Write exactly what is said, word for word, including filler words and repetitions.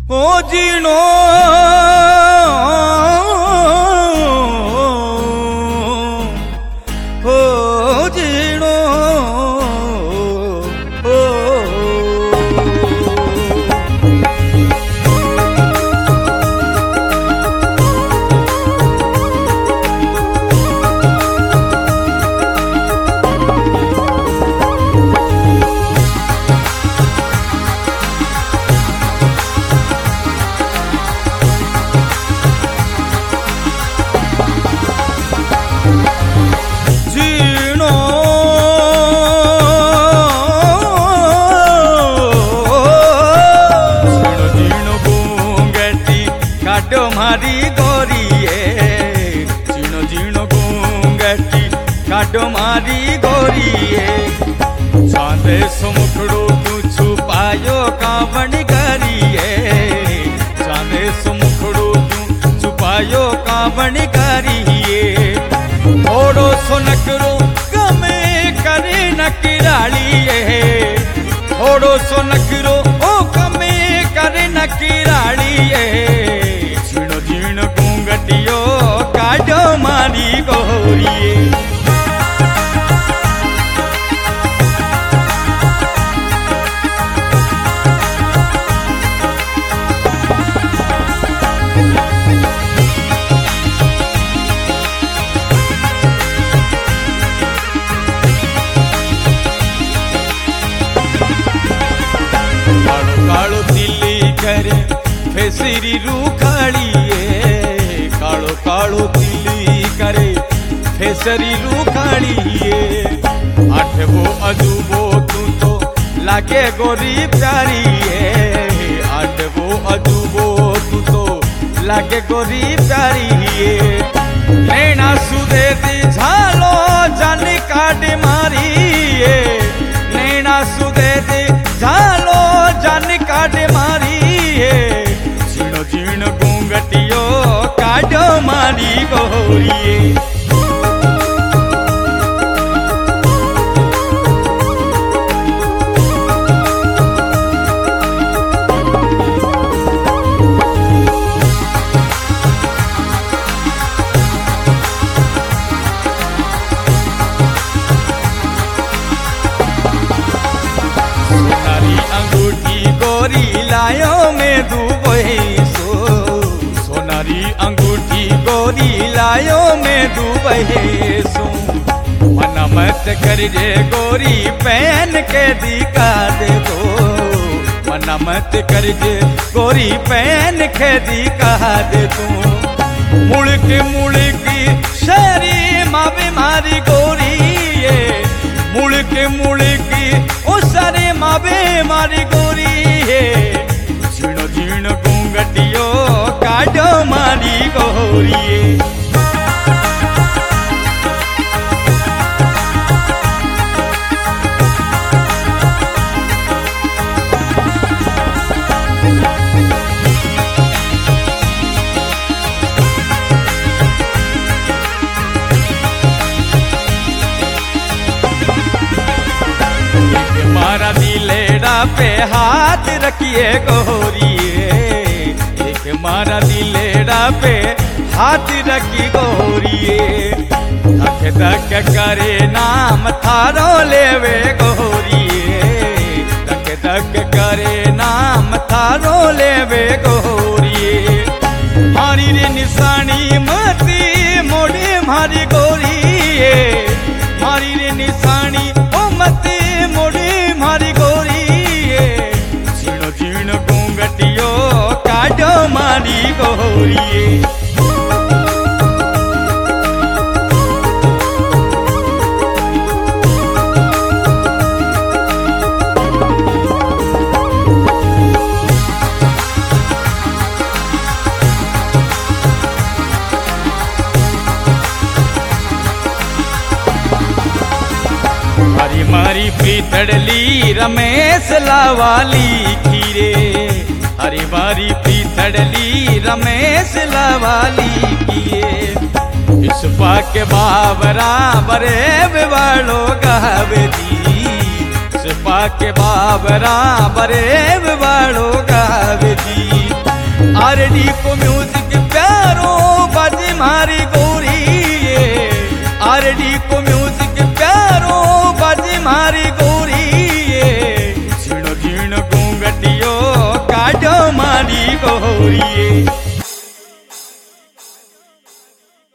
ओ जीणो ओ जीणो ओ मारी गोरिए जीणो जीणो घूंघटी काटो मारी गोरिए चांदे सुमुखड़ो तू छुपायो कावण करिए चांदे सुमुखड़ो तू छुपायो कावण करिए थोड़ो सो नकरो कमे करे नकिरालिए थोड़ो सो नकरो ओ कमे करे नकिरालिए काटो मारी गोरिए कालो कालो दिल्ली करे फेसरी रूखाड़िए कालो कालो दिल्ली करे फेसरी रूखाड़िए आठवो अजूबो तू तो लागे गोरी प्यारी आठवो अजूबो तू तो लागे गोरी प्यारी नैना सुदे दी झालो जान काट मारी नैना सुदे दी झालो जान काट मारी जीणो जीणो घूंघटियो काटो मारी गोरिए सोनारी अंगूठी गोरी लायो में दुबई सो सोनारी अंगूठी गोरी लायो में दुबई सो मना मत कर जे गोरी पहन के दिखा दे दो मना मत कर जे गोरी पहन के दिखा दे तू मुड़क मुड़क शरी मावे मारी गोरी मुड़क मुड़क ओ सारे मावे मारी गोरी जीणो जीणो घूंघटियो काटो मारी गोरिए मारा दिलेड़ा पे हाथ रखिए गोरिए एक मारा दिलेड़ा पे हाथ रखी गोरिए धक धक करे नाम थारो लेवे गोरिए धक धक करे नाम थारो लेवे गोरिए मारी रे निशानी मती मोड़े मारी गोरिए मारी रे निशानी ओ मती मोड़े मारी गोरिए जीणो जीणो घूंघटियो काटो मारी गोरिए मारी मारी पीतड़ली रमेश लावाली खीरे हरी मारी पीतड़ली रमेश लावाली किए इस पाके बाबरा बरे वालो गावे दी इस पाके बाबरा बरे वालो गावे दी। को म्यूजिक